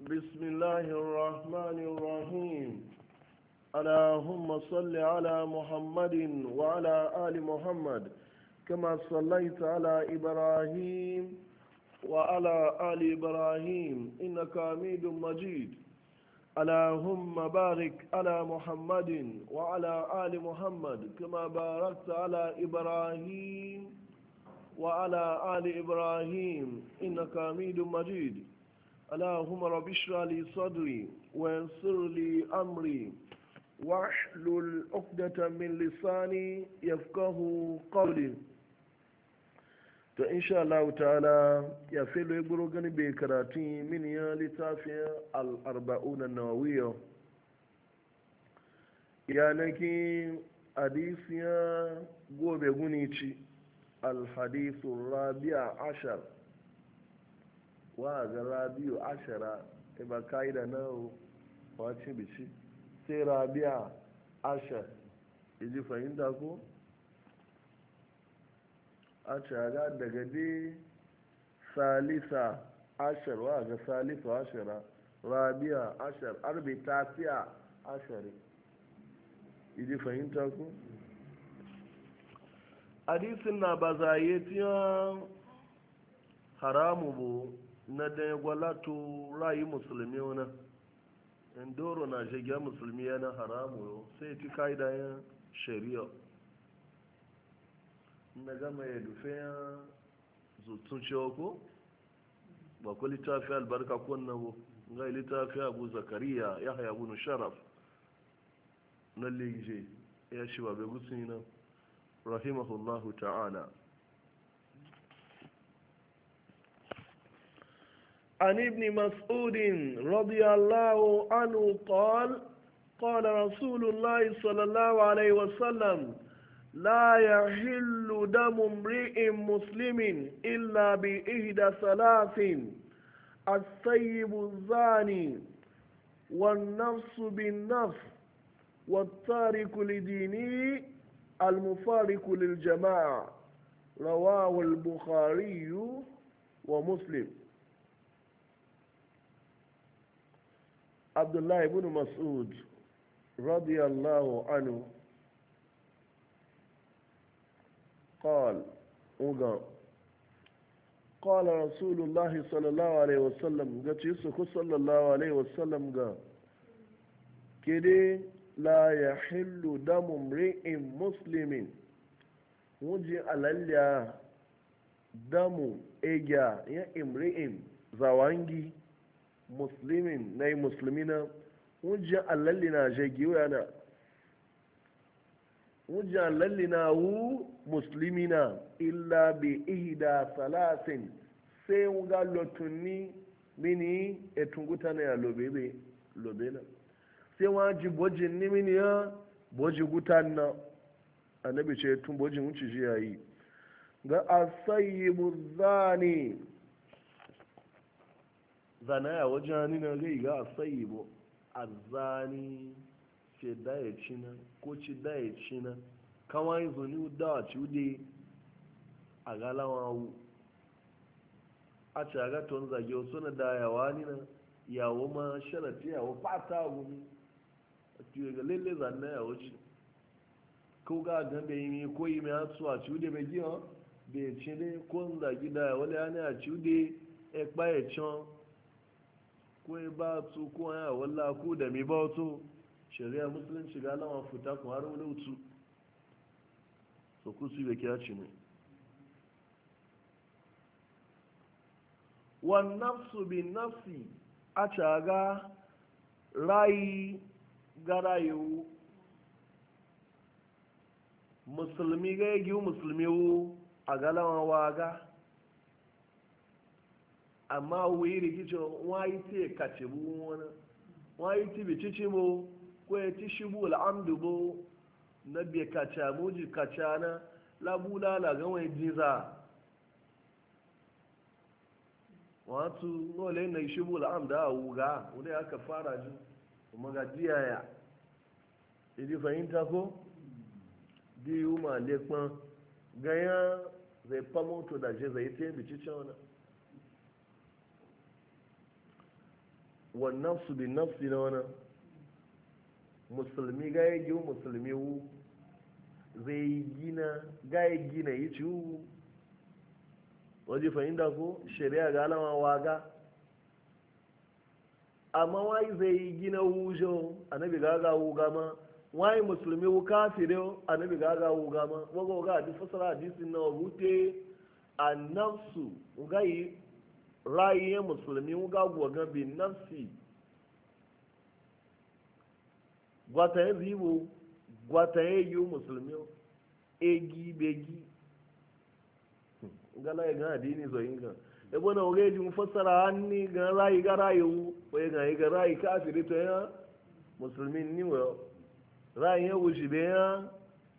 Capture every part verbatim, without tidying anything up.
بسم الله الرحمن الرحيم اللهم صل على محمد وعلى آل محمد كما صليت على إبراهيم وعلى آل إبراهيم إنك حميد مجيد اللهم بارك على محمد وعلى آل محمد كما باركت على إبراهيم وعلى آل إبراهيم إنك حميد مجيد اللهم رب اشرح لي صدري ويسر لي أمري واحلل عقدة من لساني يفقه قولي to insha Allah ta'ala ya filo ya guro gani bai karatu min ya littafin al-arba'una nawawiyya yanakin hadisiya gobe gunici al-hadisu rabi'a ashar wa ga rabi'u ashara ba kaida na wacin bici sai rabi'a ashar iji fahimta ko a caga daga dai salisa ashar wa ga salisa ashara rabia ashar arbi tafiya ashari idi fahimta ku hadisin na ba zaye tiyan haramu bu na da gwalato rayu musulmi wani indoro na shiga musulmi yana haramu sai ti ka'idayen shari'a na gama ya dufe ya zutun cewa ko ba ku littafi albarka kunna bu ga littafi abu zakariya ya haya bunu sharaf na leje ya shi ba bai gusun na rahimahullahu ta'ala عن ابن مسعود رضي الله عنه قال قال رسول الله صلى الله عليه وسلم لا يحل دم امرئ مسلم إلا بإحدى ثلاث السيب الزاني والنفس بالنفس والتارك لدينه المفارق للجماعة رواه البخاري ومسلم عبد الله بن مسعود رضي الله عنه قال وقال قال رسول الله صلى الله عليه وسلم قال يسكو صلى الله عليه وسلم قال كده لا يحل دم امرئ مسلم وجي على دم اجا يا امرئ زوانجي مسلمين ناي مسلمين وجي على لنا جيوانا wujan lallina wu muslimina illa bi ihda salasin sai wuga lotunni mini etunguta na ya lobebe lobena sai waji bojin ni mini ya boji gutan na annabi ce tun bojin wuce shi yayi ga asayibu zani zana ya wajen na gai ga asayibu azani ce daya cina ko ci daya cina kawai zuni dawa ci ude a galawa wu a ci aga ton zage wasu na dayawa ni na yawo ma sharati yawo fata gumi a tiyo ga lele zanna yawo ci ko ga gambe yi ko yi mai hatsu a ci ude bai giyan bai ci ne ko zage daya wale ya ne a ci ude e kpa e can ko e ba tu ko ya wala ku da mi ba to shari'a musulunci ga lawan fita kuma har wani wutu so ku su kya ci ne wan nafsu bin nafsi a caga rayi ga rayu musulmi ga yagi musulmi a ga lawan waga amma wuyi rikicin wayi te kace bu wani wayi ti bi cici mu ko ya ci shibu al'amdu bo na biya kaca muji kaca na labula la gawai jiza wato nole na shibu al'amdu a wuga wadda ya ka fara ji kuma ga jiyaya idi fahimta ko biyu ma lekman ganya zai famoto da je zai te bici cewa wannan su bin nafsi na wani musulmi ga ya giwu musulmi wu zai gina ga ya gina yi ci wu waje fahimta ko shari'a ga alama waga amma wai zai gina wujo annabi ga ga wuga ma wai musulmi wu kafire annabi ga ga wuga ma wago ga di fasara hadisin na rute annafsu ugai rayi musulmi uga gwaga bin nafsi gwata ya zibo gwata ya yi musulmi egi begi gala ya gana dini zo yin ga ebo na oge ji mufassara hannu ga rayi ga rayu wai ga yi ga rayi kafiri to ya musulmi ni wa rayi ya wuce be ya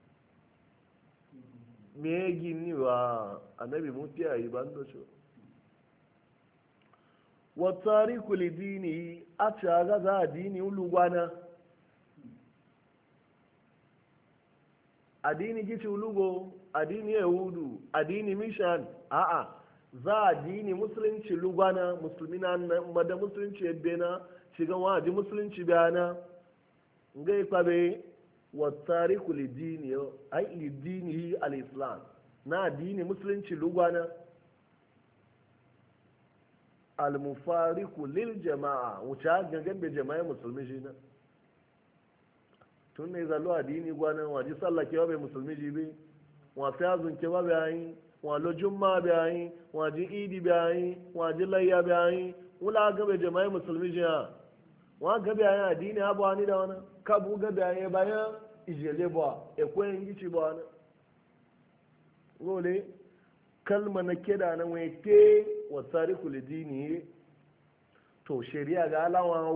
me egi ni wa annabi mutiya yi bando shi wa tariku li dini a ga za dini ulugwana adini gici lugo adini yahudu adini mishan a'a za adini musulunci lugwana musulmi na mada musulunci yadda na shiga waje musulunci bayana ngai kwabe wa tariku lidini ai lidini al-islam na adini musulunci lugwana al-mufariqu lil jama'a wuce gangan da jama'a musulmi shi na tun ne zalo addini gwanan waje sallah kewa bai musulmi jibi wa fiyazun kewa bai yi wa lojumma bai yi wa ji idi bai yi wa ji layya bai yi wula gabe jama'i musulmi jiya wa gabe ayi addini abu ani da wani kabu gabe ayi bayan ijele ba ekwen gici ba wani gole kalma na keda na wai te wa tariku lidini to shari'a ga alawa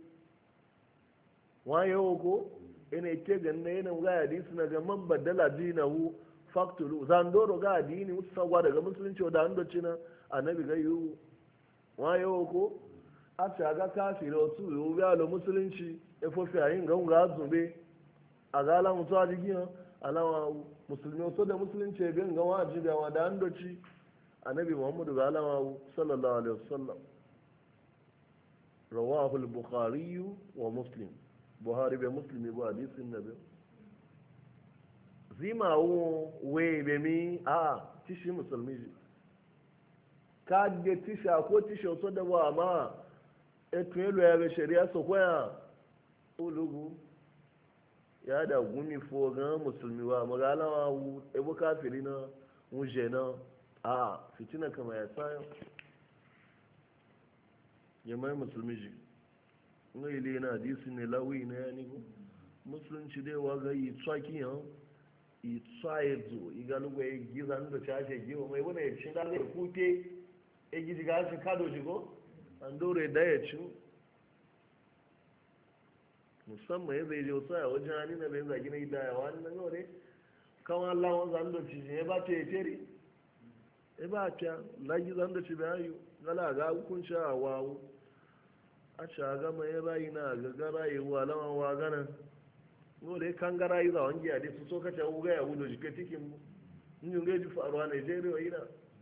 wa yau ko ina ke ganna yana ga hadisi na ga man badala dinahu faktulu zan doro ga dini musagwa daga musulunci da an doci na annabi ga yu wayo ko a ta ga kafiro su yu ga lo musulunci e fo fi ayin ga ga zube a ga la mutu a digiya alawa musulmi so da musulunci ga ga wajibi wa da an doci annabi muhammadu ga alawa sallallahu alaihi wasallam rawahu al-bukhari wa muslim buhari bai musulmi ba hadisin na biyu zima wo we be mi a tishi musulmi ji ka ge tisha ko tishi so da ba ma e tuelo ya be sharia so koya ulugu ya da gumi fo ga musulmi wa magala wa e bo kafiri na muje na a fitina kama ya sayo ya mai musulmi ji ngai le na hadisi ne lawi na yani ko musulunci dai wa ga yi tsaki yan yi tsaye zo igalu ga yi gizan da tace giwa mai wani ya ci da zai kute e gidi ga shi kado shi ko an dore da ya ci musamman ya zai je wasu a wajen hannu na bai zagi na idaya wannan yau ne kawai Allah wani zan da ci ne ba ta yi tere e ba ta lagi zan da ci bayu gala ga hukunci a wawu a shaga mai rayu na gaga yi wa lawan wa gana dole kan ga rayu za wangi a su so kace uga ya wudo jike tikin mu in ga ji faruwa Nigeria ina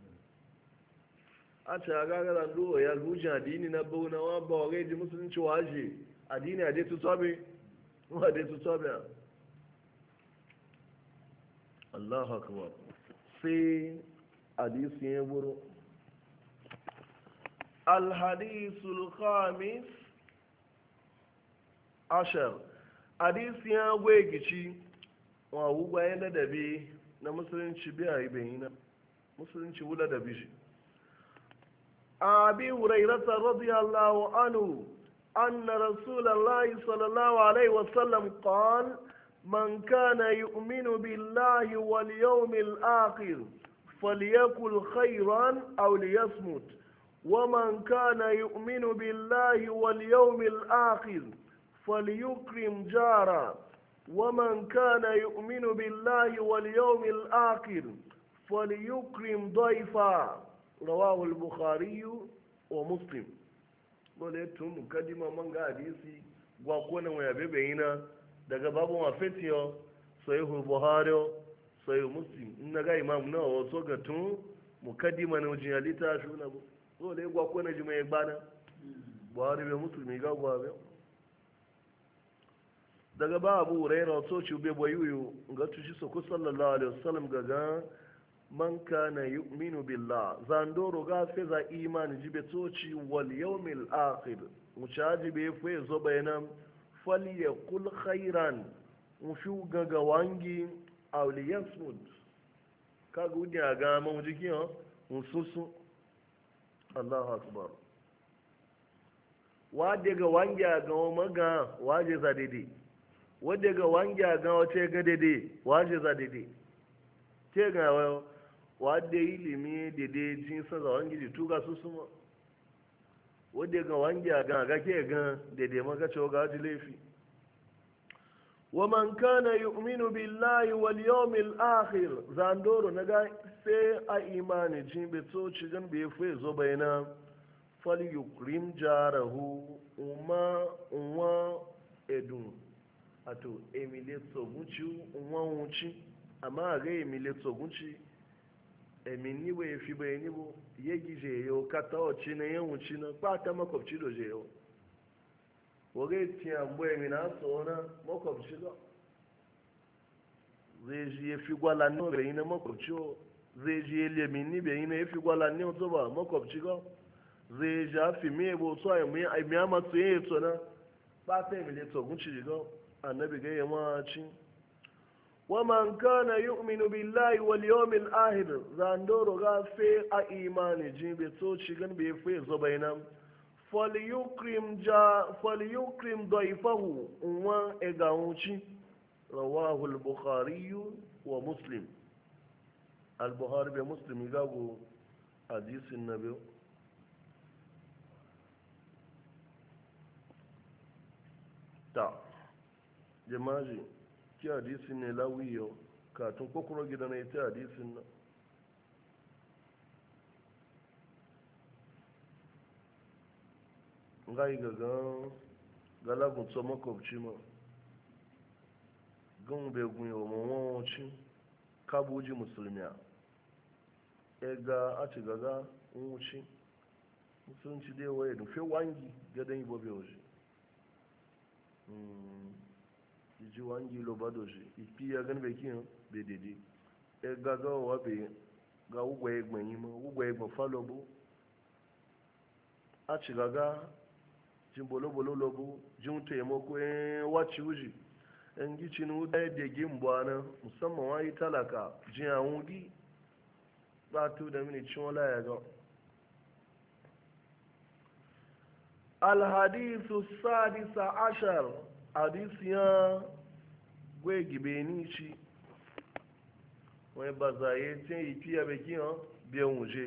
a shaga ga ran do ya guja dini na bauna wa ba ga ji musulunci waje adini ade tu sobe wa ade tu sobe Allahu akbar sai hadisi ya buru الحديث الخامس عشر حديث يا ويجي وهو بين دبي na musulunci biya bayina musulunci wula da bishi abi hurairata radiyallahu anhu anna rasulullahi sallallahu alaihi wasallam qala man kana yu'minu billahi wal yawmil akhir falyakul khayran aw liyasmut ومن كان يؤمن بالله واليوم الآخر فليكرم جارا ومن كان يؤمن بالله واليوم الآخر فليكرم ضيفا رواه البخاري ومسلم قلتم مقدمة من حديثي وقونا ويبيبينا daga babu mafetiyo sahihul buhari sahih muslim inna ga imam na wato ga tun mukaddima na wajin alita shuna bu dole gwa ko na ji mai gbana buhari bai musulmi ga gwabe daga ba abu huraira so ci bai bayuyu ga tushi su sallallahu alaihi wasallam ga ga man kana yu'minu billah zandoro ga fe za imani jibe toci wal yawmil akhir mucaji be fe zo bayanan falyakul khairan mu fi gaga wangi aw liyasmud ka gudi aga mu jiki ha mususu Allahu akbar wa daga wangi ga maga waje za dede wa daga wangi ga wace ga dede waje za dede ke ga wadda ilimi dede jin sa za wangi di tuga su suma wadda ga wangi ga ga ke ga dede maka cewa ga ji laifi wa man kana yu'minu billahi wal yawmil akhir zandoro naga sai a imani jin be to ci gan be fe zo bayana fal yukrim jarahu umma umma edun ato emile sogunci umma wuci amma ga emile sogunci emin ni bai fi bai ni bo ya gije yau ka ta wace na yan wuce na ba ta makwabci da je yau wage tiya mbo emi na so na makwabci ga zai ji ya fi gwala ni bai na makwabci zai ji ya lemin ni bai na ya fi gwala ni wato ba makwabci ga zai ji a fi me bo so ai mai ai ma to ye to na ba ta emi le to gunci ga annabi ga ya ma ci ومن كان يؤمن بالله واليوم الآخر زاندورو غافي إيمان جيب توشي غن بيفي زبينا فليكرم جا فليكرم ضيفه وما إغاوشي رواه البخاري ومسلم البخاري بمسلم يقول حديث النبي تا جماجي ki hadisin ne lawiyo katun kokoro gida na ita hadisin nan ngai gagan galagun to makwabci ma gan bai gunyo mawacin kabuji musulmiya e ga a ci gaga wuce musulunci dai waye nufe wangi gadon yi bobe waje iji wangi lo bado shi ipi ya gani bai kiyan bai dede e gaga wa bai ga ugwa egban yi ma ugwa egban falo bu a ci gaga jin bolo-bolo lobu jin taimako yin waci wuji yan gicin wuda ya dege mbana musamman wa yi talaka jin yawon gi batu da mini cin wala ya ga alhadisu sadisa ashar hadisiyan gwe gibe ni shi wani ba zaye tin yi fiye bai kiyan biyan wuje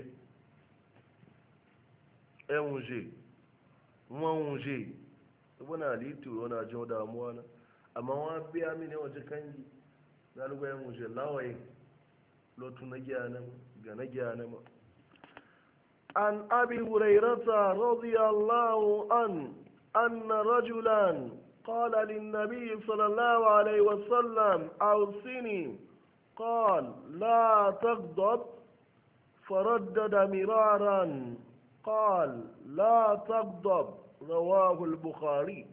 yan wuje wọn wuje wani halittu wani ajiyar damuwa na amma wọn biya mini waje kangi na lugba yan wuje lawaye lotu na gyana ga na gyana ma an abi hurairata radiyallahu an anna rajulan قال للنبي صلى الله عليه وسلم أوصني قال لا تغضب فردد مرارا قال لا تغضب رواه البخاري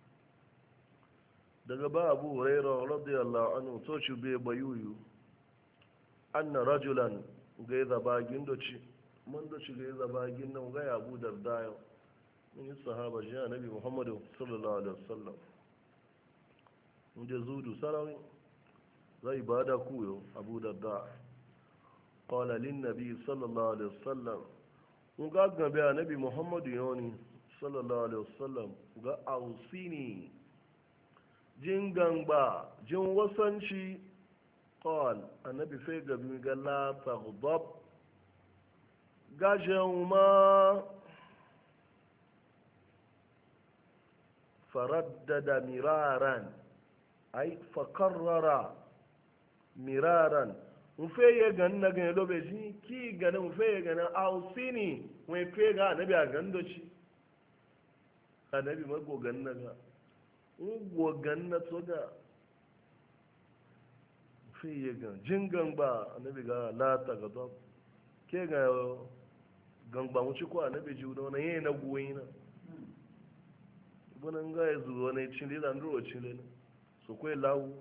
daga ba abu huraira radiyallahu anhu to shi be bayuyu anna rajulan ga ya zaba gindoci man do shi ga ya zaba ginnan ga ya abu dardayo min sahaba ji annabi muhammadu sallallahu alaihi wasallam inda zudu sarawi zai bada kuyo abu darda qala lin nabi sallallahu alaihi wasallam mun ga gabe annabi muhammadu yoni sallallahu alaihi wasallam ga ausini jin gangba jin wasanci qal annabi sai gabi ga la taghdab gajen ma faraddada miraran ay fakarrara miraran mufe ya gan na gan lobe ji ki gana mufe ya gana ausini wai fe ga annabi a gando ci annabi mago gan na ga ugo gan na to ga mufe ya gan jingan ba annabi ga la ta ga to ke ga gan ba mu ci ko annabi ji wani yayin na guwina bunan ga ya zuwa ne cin da nduro cin ne su kai lawu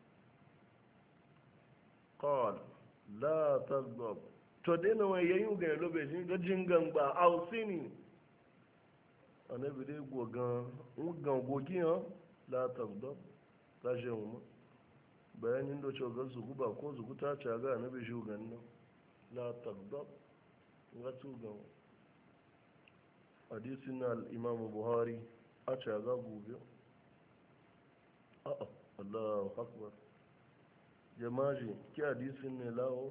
qal la taghdab to dai na wai yayin ga lobe jin ga jingan ba ausini annabi dai gogan ugan gogi ha la taghdab ta je mu bayanin da cewa ga zuguba ko zuguta ta ga annabi shugan nan la taghdab ga tugan hadisin al-imam buhari a ce ga gobe a'a Allahu akbar jama'i ki hadisin ne lawo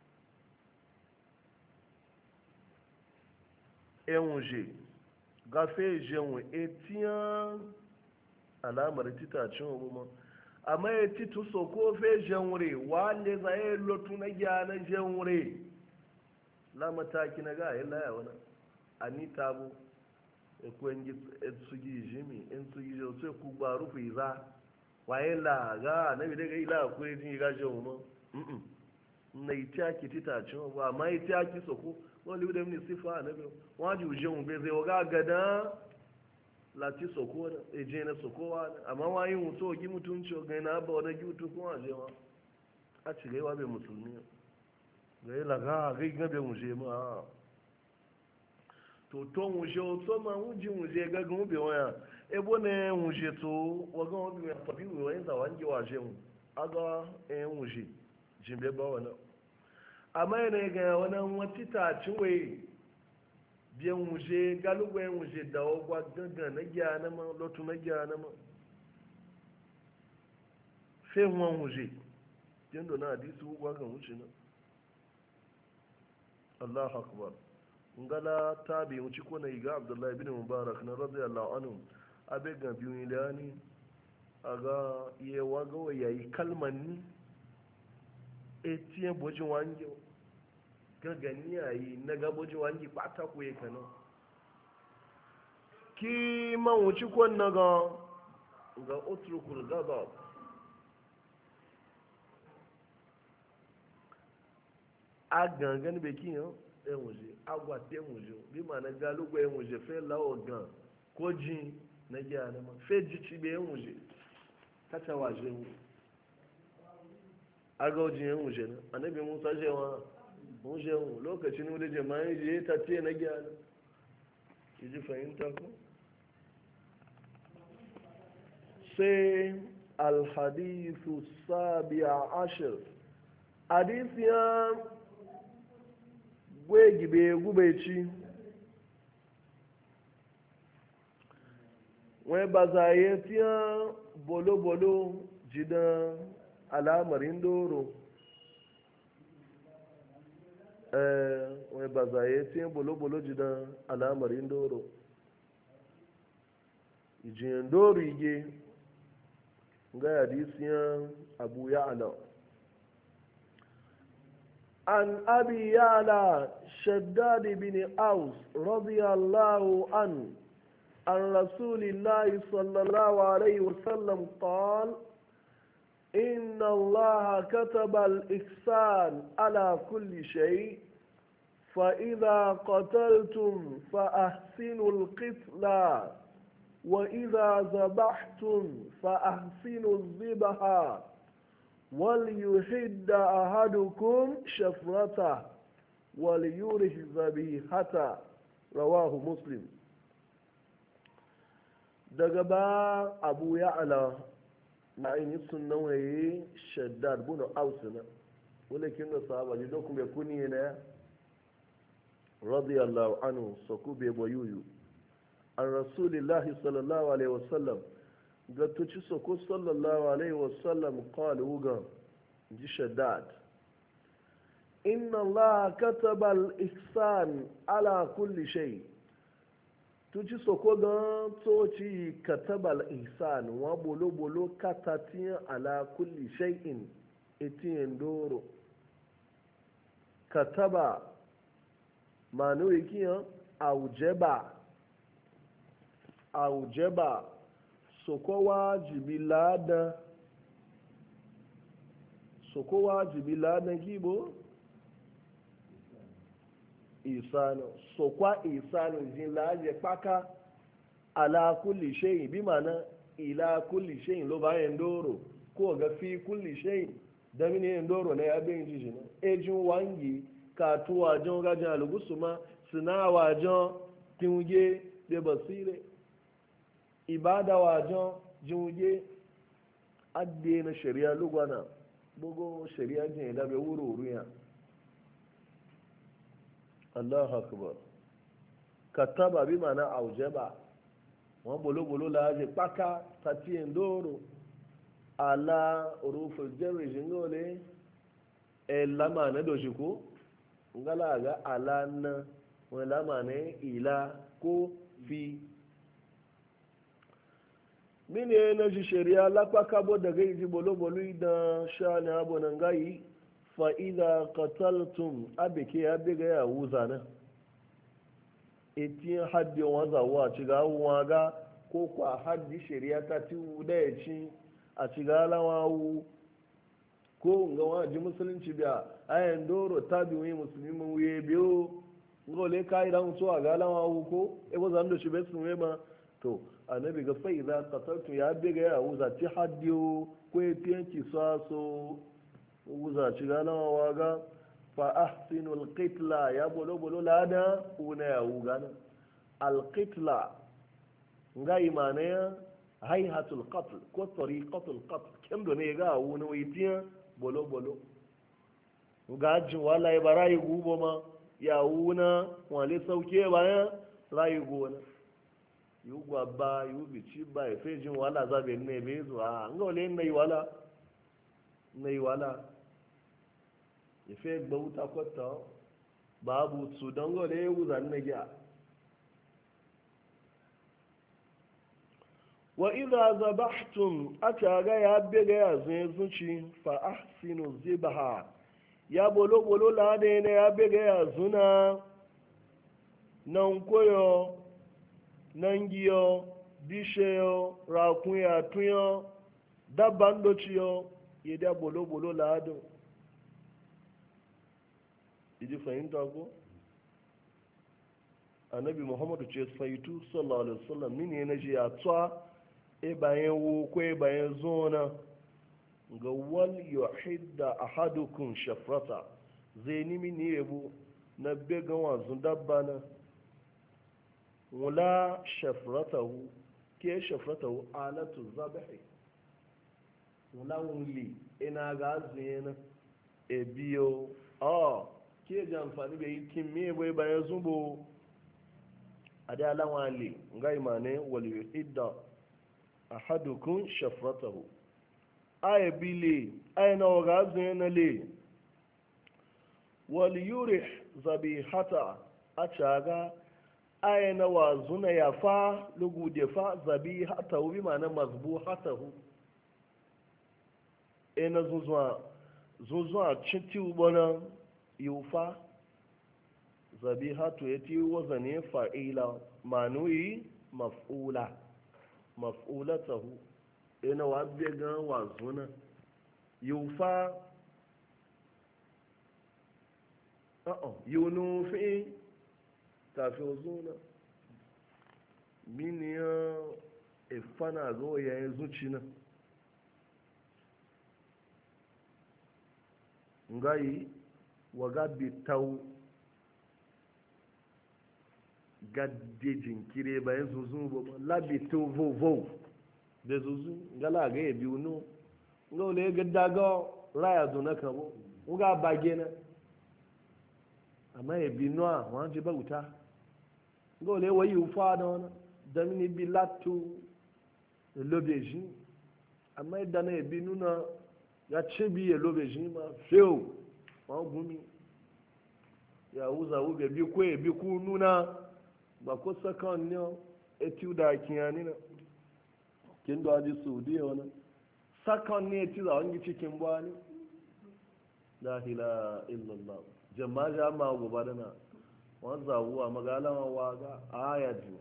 enje gafe jenwe etiyan alamar titacin obuma amma ya titu so ko fe jenwure wale za ya lotu na gyana jenwure la mataki na ga illa ya wani anita bu ekwengi etsugi jimi entsugi jo se ku gbaru fiza waye la ga na bi daga ila ku jin ga jo mu mm na ita ki tita cin ba mai ita ki soko wani da mini sifa na bi waji uje mu be zai ga gada la ti soko na e je na soko wa amma wayi mu so gi mutunci ga na ba wani gitu ko aje wa a ci ga wa be musulmi ga la ga ga ga be mu je ma to to wuje to ma wuje wuje ga gun be waya e bone wuje to wa ga bi fa bi wa yin zawan ji wa je mu aga e wuje jimbe ba wana amma ne ga wannan watita cinwe biyan wuje galugwe wuje da ogwa gangan na gya na ma lotu na gya na ma fe wọn wuje jendo na hadisi ugwa ga wuce na Allah akbar ngala tabi wuce ko na iga abdullahi bin mubarak na radiyallahu anhu abe ga biyu ilani aga ye waga yayi kalmanni etiye bojin wange gagani yayi na ga bojin wange kwata ku ye kana ki man wuce ko na ga ga utrukul ghadab a gangan be kiyan enwuje agwa te enwuje bi ma na galugbo enwuje fe lawo gan ko jin na gya na ma fe ji ci be enwuje kata waje mu aga ojin enwuje na annabi musa je wa mun je mu lokacin mu da jama'a je ta ce na gya na ji fahimta ko sai al hadithu sabi'a ashir hadithiyan gwe gibe gube ci wai ba za yi tiya bolo-bolo jidan alamarin doro wai ba za yi tiya bolo-bolo jidan alamarin doro ijiyan doro ige ga yadisiyan abu ya'ala عن أبي يعلى شداد بن أوس رضي الله عنه عن رسول الله صلى الله عليه وسلم قال إن الله كتب الإحسان على كل شيء فإذا قتلتم فأحسنوا القتل وإذا ذبحتم فأحسنوا الذبح وليحد أحدكم شفرته وليره ذبيحته رواه مسلم daga ba abu ya'ala na ainihin sunan waye shaddad bin ausina wale kin da sahaba ji dokun bai kuni ne radiyallahu anhu saku bai boyuyu an rasulillahi sallallahu alaihi wasallam ga tuci soko sallallahu alaihi wasallam qala uga ji shaddad inna allaha kataba al-ihsan ala kulli shay tuci soko ga toci kataba al-ihsan wa bolo bolo katatin ala kulli shay'in etin doro kataba manu ikiyan aujaba aujaba soko wajibi ladan soko wajibi ladan gibo isano sokwa isano jin laje paka ala kulli shay'in bi mana ila kulli shay'in lo bayan doro ko ga fi kulli shay'in da mini yin doro na ya bin jiji na ejin wangi ka tuwa jon ga jan lugusuma sina wa jon tinuje de basire ibada wa jon jinuje adde na shari'a lugwana bugo shari'a jin da be wuro wuruya Allahu akbar kataba bi mana aujaba wọn bolo-bolo laaje kpaka tati ndoro ala rufin jerry jingole e lama na dojiko ngala ga ala na wọn lama ne ila ko fi mini na ji shari'a lakpaka bo daga iji bolo-bolo idan sha na abu nan gayi fa'ida qataltum abike ya biga ya wuza na etiyan haddi wanza wa ci ga waga ko kwa haddi shari'a ta ti da ya ci a ci ga lawawu ko ga waji musulunci biya ayan doro ta bi wi musulmi wuye biyo ngole kai da mutu a ga lawawu ko e bo zan do shi besu ma to annabi ga fa idza qataltu ya bi ga ya wuza ti haddi ko etiyan ki saso wuza ci ga lawawa ga fa ahsinu alqitla ya bolo bolo lada una ya wugana alqitla nga imana ya hayhatul qatl ko tariqatul qatl kem do ne ga wuna witiya bolo bolo ga jin wala ya barai gubo ma ya wuna wale sauke baya rai gona yu gwaba yu bici ba e fejin wala zabe ne bezo a ngole ne wala ne wala ife gbauta kwata babu su don gole ya wuzan na gya wa idha zabahtum aka ga ya bega ya zai zuci fa ahsinu zibaha ya bolo bolo la de ne ya bega ya zuna nan koyo nan giyo disheyo rakunya tuyo dabban dociyo ya da bolo bolo la do idi fahimta ko annabi muhammadu ce saitu sallallahu alaihi wasallam ni ne naji ya tsa e bayan wo ko e bayan zona ga wal yuhidda ahadukum shafrata zai nimi ne yabo na bega wazun dabba na wala shafratahu ke shafratahu alatu zabahi wala wuli ina ga zina e biyo ah ke ji amfani da yi kimme bai bayan zubo a da alawa le ga imane wali idda ahadukum shafratahu ay bile ay na waga zuna le wal yurih zabihata a caga ay na wa zuna ya fa lugu de fa zabihata bi mana mazbuhatahu ina zuzwa zuzwa cinti ubona yufa zabihatu ya ti wazane fa'ila manuyi maf'ula maf'ulatahu ina wa biya ga wazuna yufa a'a yunufi tafi wazuna miniya ifana zo yayin zucina ngayi waga bitau gadde jinkire bayan zuzu ba labito vovo da zuzu gala ga yabi uno ngole gadda ga raya duna kabo uga bagena amma yabi noa wanje bauta ngole wayi ufa da wana damini bilatu lobeji amma idan na yabi nuna ya cibi ya lobeji ma feu ma gumi ya uza ube bi kwe bi ku nuna ba ko sakan ne etiu da kiyani na kin do aji saudiya wana sakan ne ti za wangi cikin bani la ilaha illallah jama'a jama'a goba dana wanza wuwa magalawa waga ayatu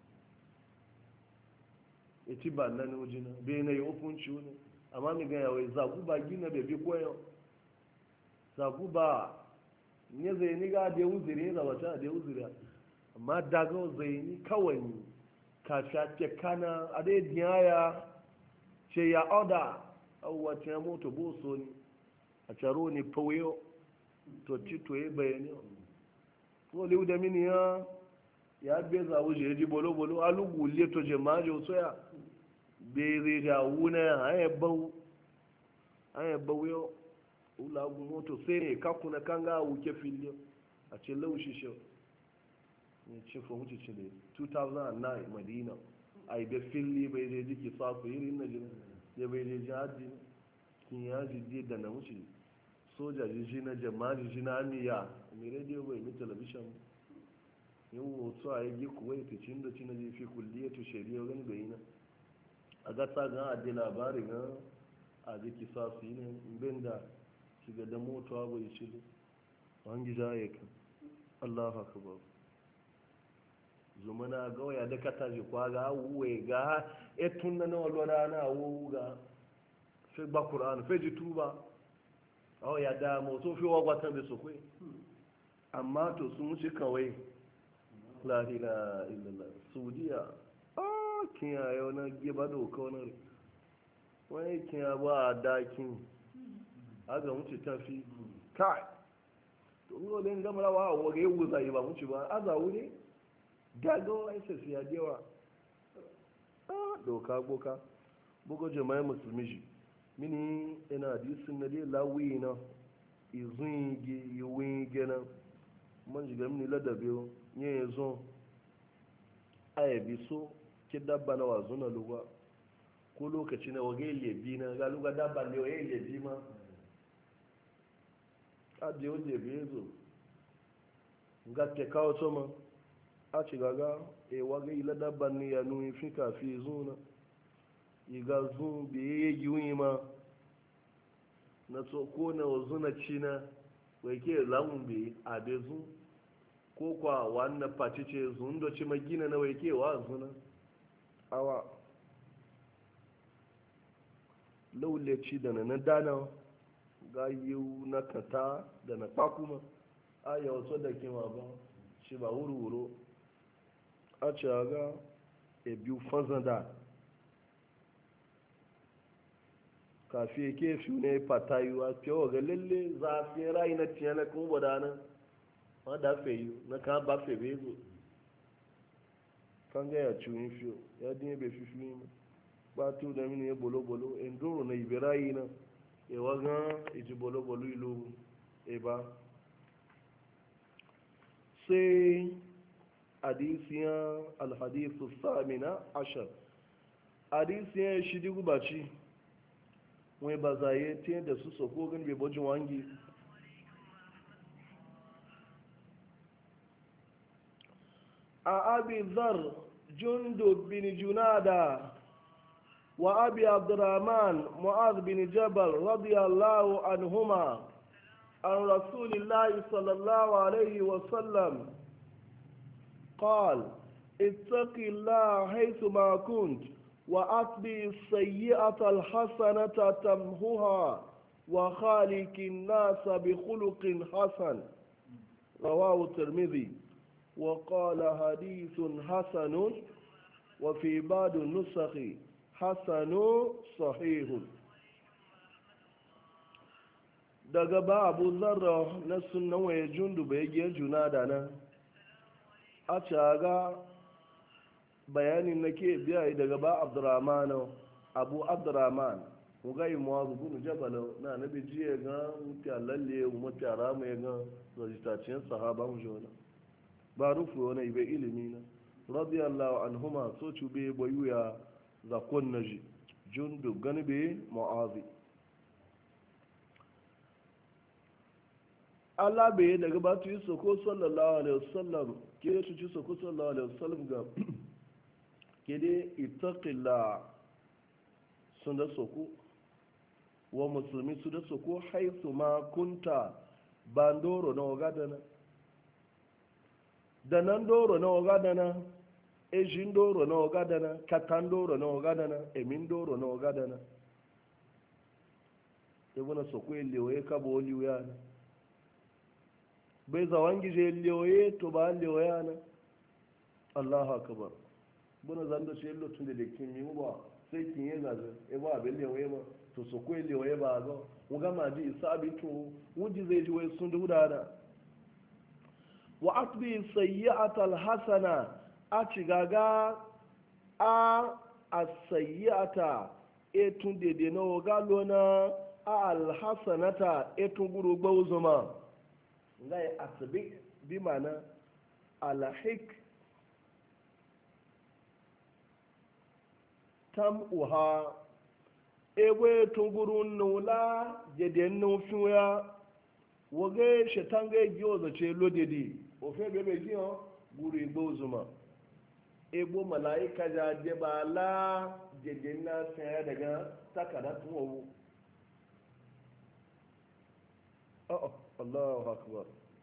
eti ba nan ujina be ne hukunci ne amma mi ga yawai zagu ba gina be bi koyo zagu ba ne zai ni ga da uzuri ne da wata da uzuri amma daga zai ni kawai kafi ake kana a dai diyaya ce ya oda abuwa ce ya moto boso ne a caro ne pauyo to ci to ya bayani ko liu da mini ya ya beza wuje ya ji bolo-bolo alugu leto jemaji wasu ya bere da wuna ya hanyar bau hanyar bau yau ulagun moto sai ne kakuna kan ga wuke filiyo a ce laushi shi ne ce fa wuce ce ne two thousand nine madina a yi bai fili bai je jiki safu irin na jini ya bai je jihadi kin ya ji da na wuce soja jiji na jama'a jiji na amiya mai rediyo bai mi talabishin yin wasu a yi kuwa ita cin da cin da jefi kulliyar tu shari'a gani bai na a gata gan adi labari gan a jiki safu yi ne bin da shiga da motowa bai ci da wani gida ya kan allah haka ba zumana ga waya da kata ji kwa ga wuwe ga etun na na walwala na wuwu ga fi ba kur'an fi ji tuba a ya dama so fi wagwatan da su kwe amma to sun wuce kawai lahila illallah saudiya a kiyaye wani giba da wuka wani wani kiya ba a dakin aga wuce tafi kai to ngole ne gama rawa a waga yi wuza yi ba wuce ba a zawu ne gago ai sai ya dewa a doka boka bugo jama'a musulmi shi mini ina hadisin na dai lawi na izun yi yiwin gana man jiga mini ladabe yin yazo ayabi so ki dabba na wazo na lugwa ko lokaci na wage lebi na ga lugwa dabba ne wage lebi ma a je wuje be zo ga te kawo to ma a ci gaga e wage ila dabba ne ya nuyi fika fi zuna iga zun biye yiwu ma na tsoko na wazu na cina wai ke lamun bi a be zun ko kwa wannan faci ce zun da ci magina na wai ke wa zuna awa laulaci da na na dana ga yiwu na kata da na kwakuma a yi wasu da kima ba shi ba wuri-wuro a ce ga e biyu fanzan da kafi ke fi ne fatayuwa fiye ga lalle zafi rai na tiya na kuma badanan ma da feyu na ka ba fe bezo kan ga ya ciwon fiyo ya dinye bai fi fi ma ba tu da mini ya bolo bolo en doro na ibe rai na e waga iji bolo bolo ilo e ba sai hadisiyan alhadisu samina ashar hadisiyan shi digu baci wai ba zaye ta da su soko gani bai bojin wangi a abi zar jundub bin junada wa abi abdurrahman mu'az bin jabal radiyallahu anhuma an rasulillahi sallallahu alaihi wasallam قال اتق الله حيثما كنت وأتبع السيئة الحسنة تمحها وخالق الناس بخلق حسن رواه الترمذي وقال حديث حسن وفي بعض النسخ حسن صحيح daga ba abu zarra na sunan waye jundu bai giyar juna da nan a caga bayanin na ke biya daga ba abdurrahman abu abdurrahman mu ga yi mawazu bunu jabal na nabi jiya ga mutiya lalle mutiya rama ya ga zajitaciyar sahaba mu jona ba rufu wani ibe ilimi na radiyallahu anhuma so cube bayu ya zakon naji jundu gani be mu'azi Allah bai daga ba tu yi soko sallallahu alaihi wasallam ke su ci soko sallallahu alaihi wasallam ga kede ittaqilla sun da soko wa musulmi su da soko haisu ma kunta bandoro na ogadana da nan doro na ogadana ejin doro na ogadana katan doro na ogadana emin doro na ogadana ebuna soko elewe kabo oliwe na bai zawon gije liyoye to ba liyoya na allahu akbar buna zando ce lotun da kin yi ba sai kin yi zaje e ba abin lewaye ma to so ko lewaye ba ga mu ga ma ji isabi to wuji zai ji wai sun duda da wa atbi sayyi'ata alhasana a ci gaga a as-sayyi'ata etun dede na ogalo na a alhasanata etun guru gbawzuma ngai asbi bi mana alhik tam uha ewe tunguru nula dede nufiya wage shetange gyoza ce lodedi ofe bebe giyo guru gbawzuma ebo malaika ja jeba la dede na sai daga takada tuwo oh Allahu akbar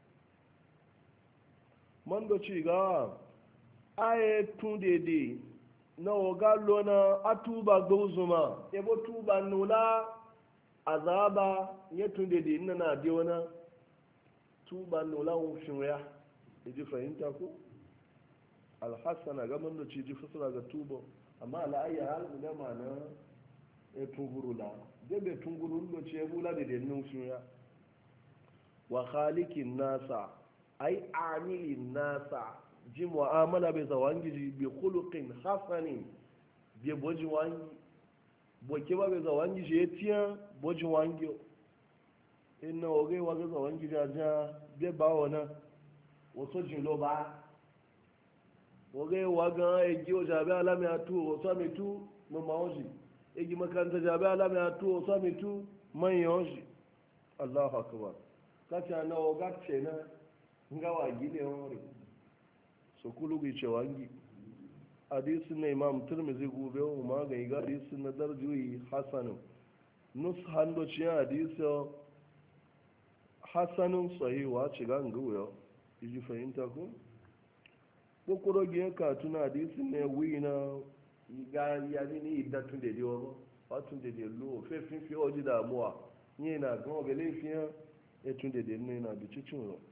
mando ci ga aye tun dede na oga lona atuba gozuma ebo tuba nula azaba ya tun dede ina na de wana tuba nula un shinya idi fahimta ko alhasana ga mando ci ji fasara ga tuba amma ala ayi hal da mana e tungurula debe tungurun do ce bula de nun shinya wa khaliqin nasa ai amilin nasa ji mu'amala bai zawangi ji bi khuluqin hasanin bi boji wangi boke ba bai zawangi ji etiya boji wangi inna oge wa ga zawangi ja ja be ba wona waso jin lo ba oge wa ga eji o ja be alami atu o so mi tu mo ma oji eji makanta ja be alami atu o so mi tu man yoji Allahu akbar kacha na oga chena ngawa gile ore so kulu gi cewangi hadisin na imam tirmidhi gobe o ma ga ga hadisin na darjuyi hasan nus hando ci hadisi hasanun sahih wa ci ga nguyo iji fahimta ko kokoro gi ka tuna hadisin ne wina ga ya ni idatun de dio watun de de lo fe fin fi oji da muwa ni na gan obele fian etun de de ni na bi cicin ro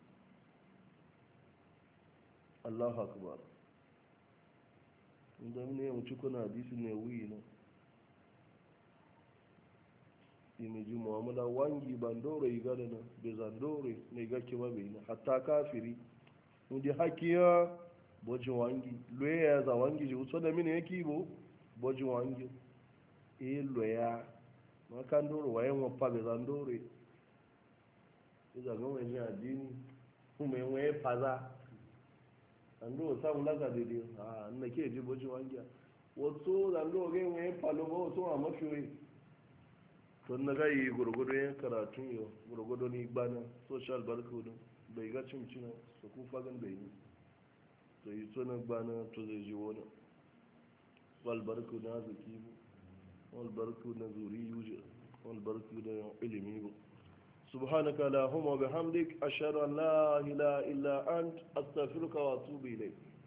Allahu akbar inda mine yin cikin hadisi ne wuyi na imi ji mu'amala wangi bandore yi gada na bai zandore ne gake ba bai na hatta kafiri inda hakiya bojin wangi loya ya za wangi ji wuce da mine yake bo bojin wangi e loya makan doro wayan wafa bai zandore iza gama wani addini kuma yin waye faza ando samu laga dede ah na ke ji boji wangiya wato ando ga mai falo ba wato a mafiyoyi to na ga yi gurgudu yan karatu yo gurgudu ni bana social barcode bai ga cin cin su ku fagan bai ni to yi to na bana to zai ji wona wal barcode na zaki wal barcode na zuri yuje wal barcode na ilimi سبحانك اللهم وبحمدك أشهد أن لا إله إلا أنت أستغفرك وأتوب إليك